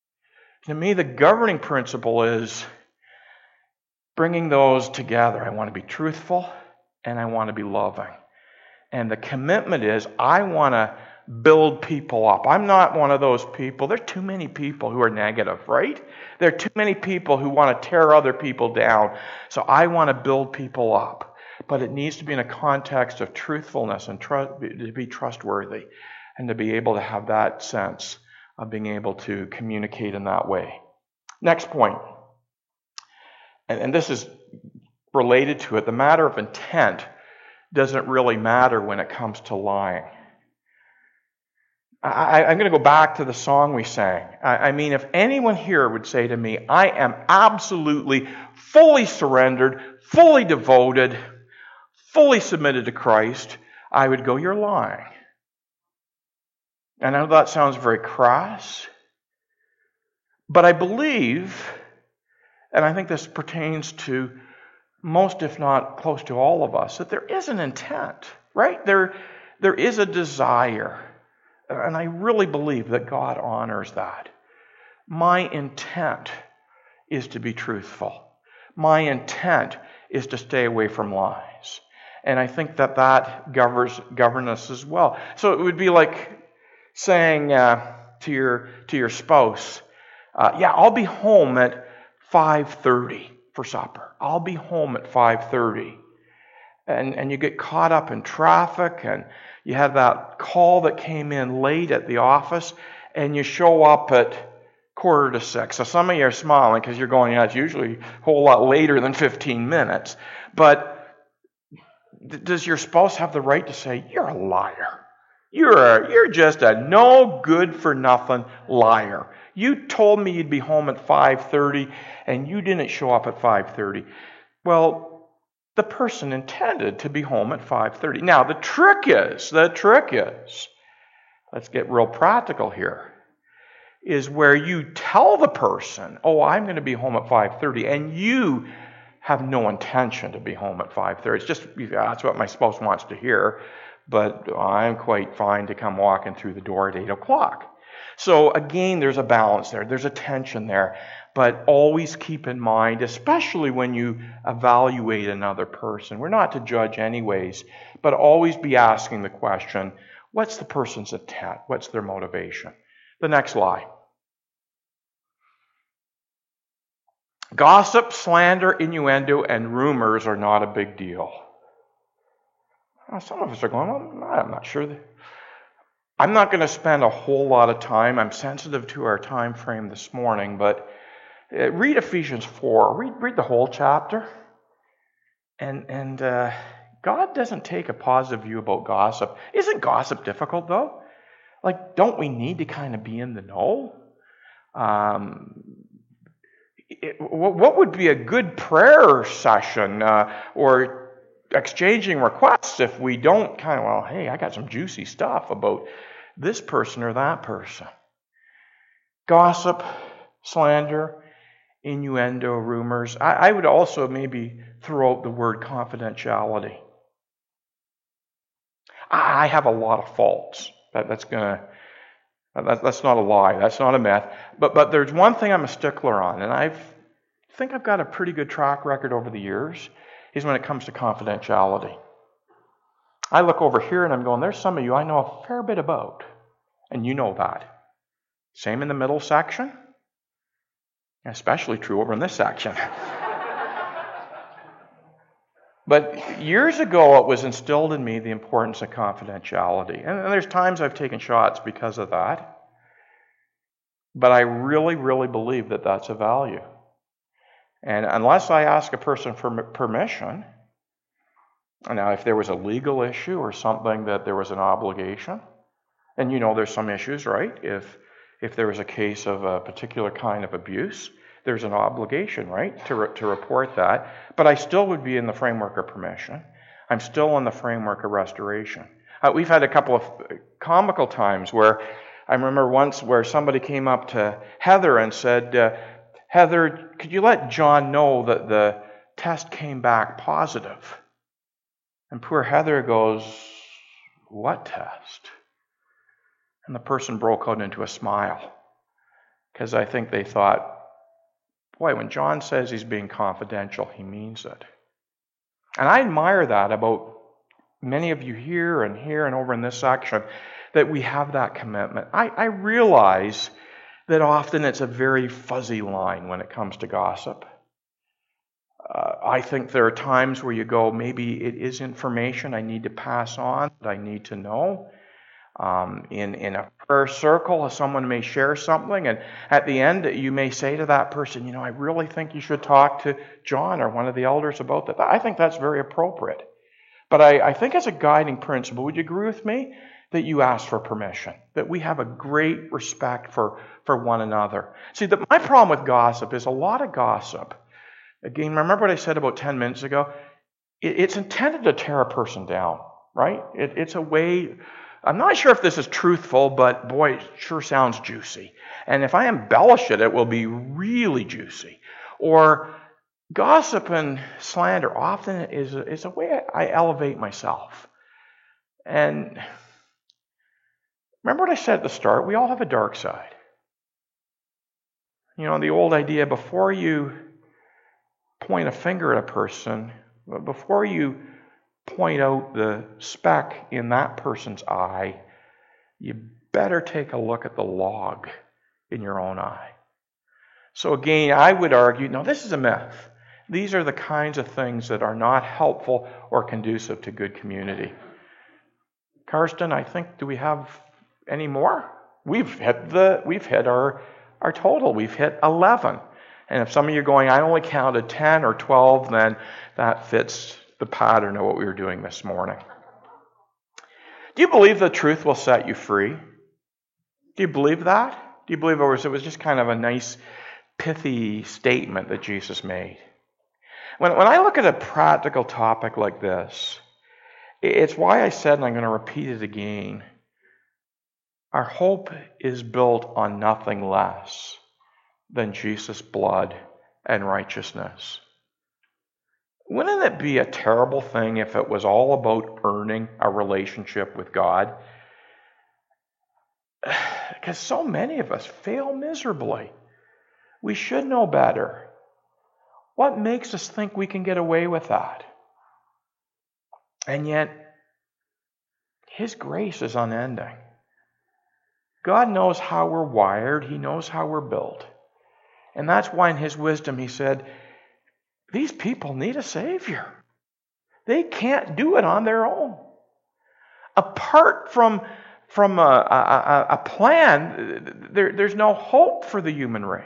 To me, the governing principle is bringing those together. I want to be truthful, and I want to be loving. And the commitment is, I want to build people up. I'm not one of those people. There are too many people who are negative, right? There are too many people who want to tear other people down. So I want to build people up. But it needs to be in a context of truthfulness and tr- to be trustworthy and to be able to have that sense of being able to communicate in that way. Next point, and, and this is related to it, the matter of intent doesn't really matter when it comes to lying. I, I'm going to go back to the song we sang. I, I mean, if anyone here would say to me, I am absolutely fully surrendered, fully devoted, fully submitted to Christ, I would go, you're lying. And I know that sounds very crass, but I believe, and I think this pertains to most, if not close to all of us, that there is an intent, right? There, there is a desire. And I really believe that God honors that. My intent is to be truthful. My intent is to stay away from lies. And I think that that governs, governs us as well. So it would be like saying uh, to your to your spouse, uh, yeah, I'll be home at five thirty for supper. I'll be home at five thirty. and, and you get caught up in traffic, and you have that call that came in late at the office, and you show up at quarter to six. So some of you are smiling because you're going, yeah, it's usually a whole lot later than fifteen minutes. But th- does your spouse have the right to say, you're a liar? You're a, you're just a no good for nothing liar. You told me you'd be home at five thirty and you didn't show up at five thirty. Well, the person intended to be home at five thirty. Now, the trick is, the trick is, let's get real practical here, is where you tell the person, oh, I'm going to be home at five thirty, and you have no intention to be home at five thirty. It's just, that's what my spouse wants to hear, but I'm quite fine to come walking through the door at eight o'clock. So again, there's a balance there. There's a tension there. But always keep in mind, especially when you evaluate another person, we're not to judge anyways, but always be asking the question, what's the person's intent? What's their motivation? The next lie. Gossip, slander, innuendo, and rumors are not a big deal. Now, some of us are going, well, I'm not sure. I'm not going to spend a whole lot of time. I'm sensitive to our time frame this morning, but read Ephesians four. Read, read the whole chapter. And, and uh, God doesn't take a positive view about gossip. Isn't gossip difficult, though? Like, don't we need to kind of be in the know? Um, it, what would be a good prayer session uh, or exchanging requests if we don't kind of, well, hey, I got some juicy stuff about this person or that person? Gossip, slander, innuendo, rumors. I, I would also maybe throw out the word confidentiality. I, I have a lot of faults. That, that's gonna. That, that's not a lie. That's not a myth. But but there's one thing I'm a stickler on, and I think I've got a pretty good track record over the years, is when it comes to confidentiality. I look over here and I'm going, there's some of you I know a fair bit about, and you know that. Same in the middle section. Especially true over in this section. But years ago, it was instilled in me the importance of confidentiality. And there's times I've taken shots because of that. But I really, really believe that that's a value. And unless I ask a person for permission, now if there was a legal issue or something that there was an obligation, and you know there's some issues, right? If if there was a case of a particular kind of abuse, there's an obligation, right, to re- to report that. But I still would be in the framework of permission. I'm still in the framework of restoration. Uh, we've had a couple of comical times where I remember once where somebody came up to Heather and said, uh, Heather, could you let John know that the test came back positive? And poor Heather goes, what test? And the person broke out into a smile. Because I think they thought, boy, when John says he's being confidential, he means it. And I admire that about many of you here and here and over in this section, that we have that commitment. I, I realize that often it's a very fuzzy line when it comes to gossip. Uh, I think there are times where you go, maybe it is information I need to pass on, that I need to know. Um, in, in a prayer circle, someone may share something, and at the end you may say to that person, you know, I really think you should talk to John or one of the elders about that. I think that's very appropriate. But I, I think as a guiding principle, would you agree with me that you ask for permission, that we have a great respect for, for one another? See, the, my problem with gossip is a lot of gossip. Again, remember what I said about ten minutes ago? It, it's intended to tear a person down, right? It, it's a way... I'm not sure if this is truthful, but boy, it sure sounds juicy. And if I embellish it, it will be really juicy. Or gossip and slander often is a, is a way I elevate myself. And remember what I said at the start? We all have a dark side. You know, the old idea, before you point a finger at a person, before you point out the speck in that person's eye, you better take a look at the log in your own eye. So again, I would argue, no, this is a myth. These are the kinds of things that are not helpful or conducive to good community. Karsten, I think, do we have any more? We've hit the we've hit our our total. We've hit eleven. And if some of you are going, I only counted ten or twelve, then that fits the pattern of what we were doing this morning. Do you believe the truth will set you free? Do you believe that? Do you believe it was, it was just kind of a nice, pithy statement that Jesus made? When, when I look at a practical topic like this, it's why I said, and I'm going to repeat it again, our hope is built on nothing less than Jesus' blood and righteousness. Wouldn't it be a terrible thing if it was all about earning a relationship with God? Because so many of us fail miserably. We should know better. What makes us think we can get away with that? And yet, His grace is unending. God knows how we're wired. He knows how we're built. And that's why in His wisdom He said, these people need a Savior. They can't do it on their own. Apart from, from a, a, a plan, there, there's no hope for the human race.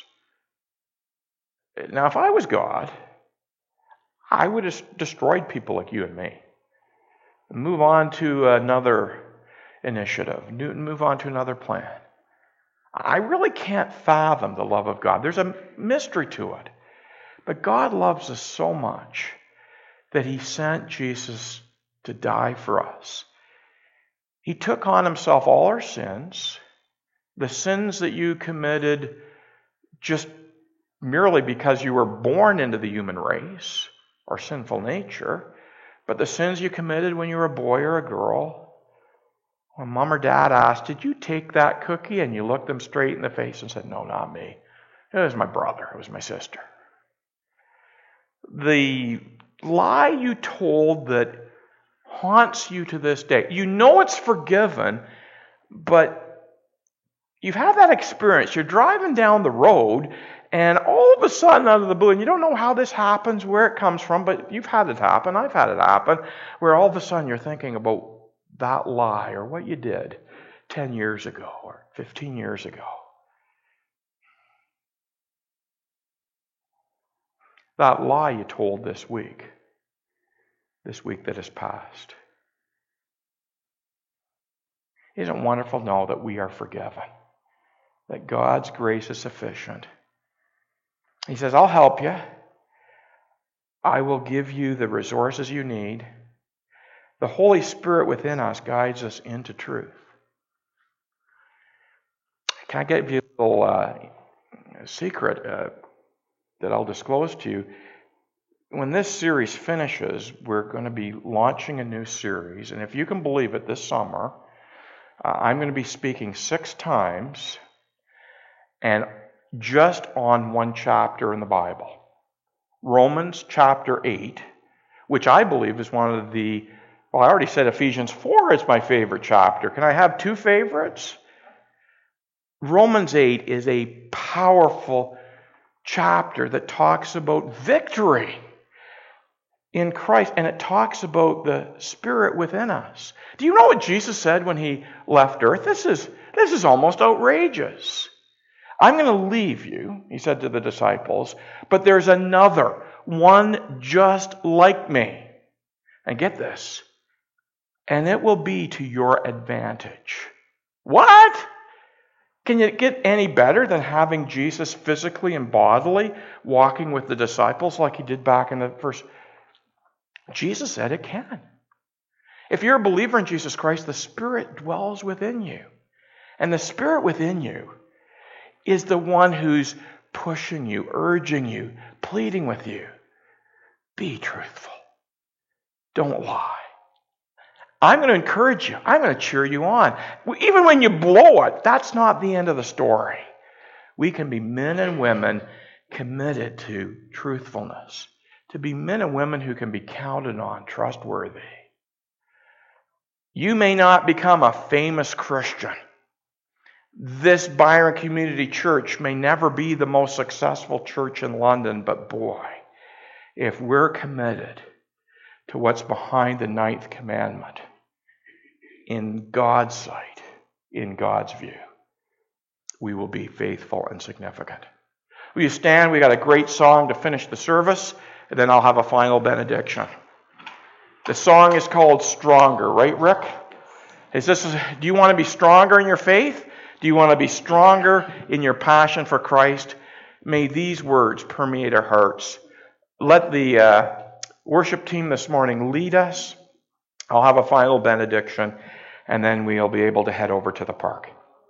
Now, if I was God, I would have destroyed people like you and me. Move on to another initiative. Move on to another plan. I really can't fathom the love of God. There's a mystery to it. But God loves us so much that He sent Jesus to die for us. He took on Himself all our sins, the sins that you committed just merely because you were born into the human race or sinful nature, but the sins you committed when you were a boy or a girl. When mom or dad asked, did you take that cookie? And you looked them straight in the face and said, no, not me. It was my brother. It was my sister. The lie you told that haunts you to this day. You know it's forgiven, but you've had that experience. You're driving down the road, and all of a sudden, out of the blue, and you don't know how this happens, where it comes from, but you've had it happen. I've had it happen, where all of a sudden you're thinking about that lie or what you did ten years ago or fifteen years ago. That lie you told this week, this week that has passed. Isn't it wonderful to know that we are forgiven? That God's grace is sufficient. He says, I'll help you. I will give you the resources you need. The Holy Spirit within us guides us into truth. Can I give you a little uh, secret uh, that I'll disclose to you? When this series finishes, we're going to be launching a new series. And if you can believe it, this summer, uh, I'm going to be speaking six times and just on one chapter in the Bible. Romans chapter eight, which I believe is one of the, well, I already said Ephesians four is my favorite chapter. Can I have two favorites? Romans eight is a powerful chapter that talks about victory in Christ, and it talks about the Spirit within us. Do you know what Jesus said when He left earth? This is, this is almost outrageous. I'm going to leave you, He said to the disciples, but there's another, one just like me. And get this, and it will be to your advantage. What? Can you get any better than having Jesus physically and bodily walking with the disciples like He did back in the first? Jesus said it can. If you're a believer in Jesus Christ, the Spirit dwells within you. And the Spirit within you is the one who's pushing you, urging you, pleading with you. Be truthful. Don't lie. I'm going to encourage you. I'm going to cheer you on. Even when you blow it, that's not the end of the story. We can be men and women committed to truthfulness, to be men and women who can be counted on, trustworthy. You may not become a famous Christian. This Byron Community Church may never be the most successful church in London, but boy, if we're committed to what's behind the ninth commandment in God's sight, in God's view, we will be faithful and significant. Will you stand? We got a great song to finish the service, and then I'll have a final benediction. The song is called Stronger, right, Rick? Is this, do you want to be stronger in your faith? Do you want to be stronger in your passion for Christ? May these words permeate our hearts. Let the uh, worship team this morning lead us. I'll have a final benediction, and then we'll be able to head over to the park.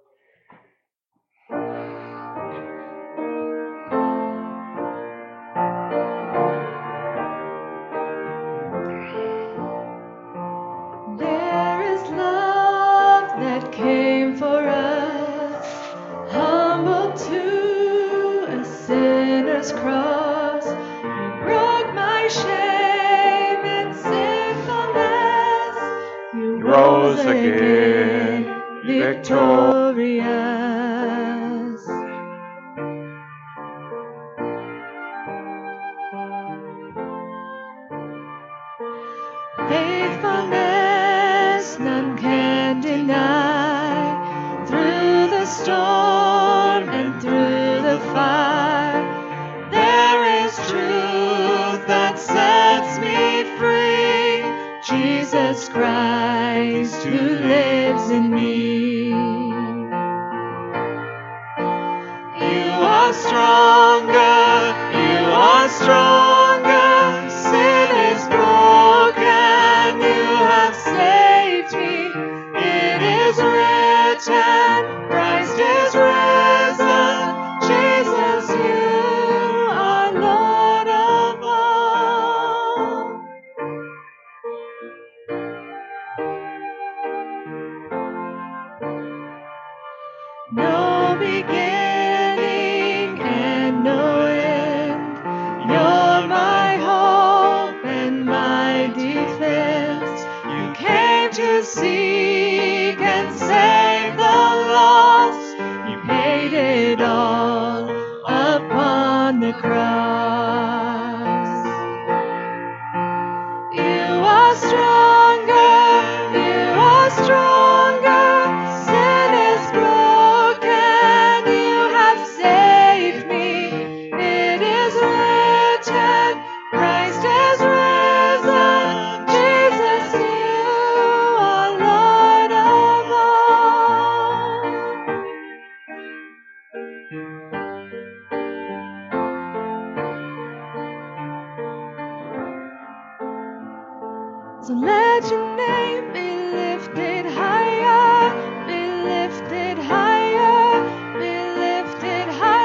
So let your name be lifted higher, be lifted higher, be lifted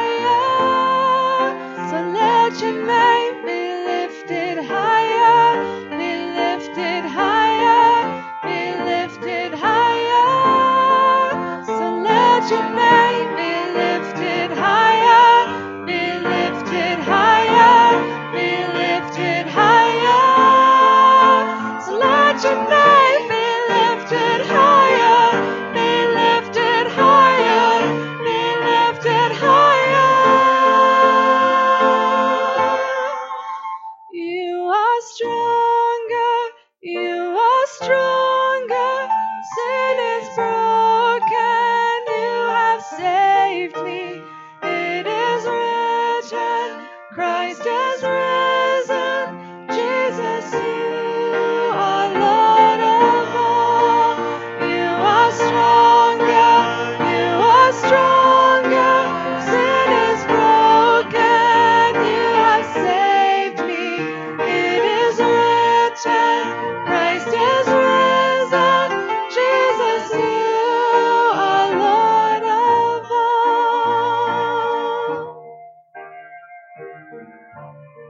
higher. So let your name be lifted higher, be lifted higher, be lifted higher. So let your name be lifted higher, be lifted higher, be lifted higher. Let your name be lifted higher, be lifted higher, be lifted higher. You are stronger, you are stronger. Sin is broken, you have saved me. It is written, Christ has risen. Jesus, you are Lord of all. You are stronger, you are stronger. Sin is broken, you have saved me. It is written, Christ is risen. Jesus, you are Lord of all.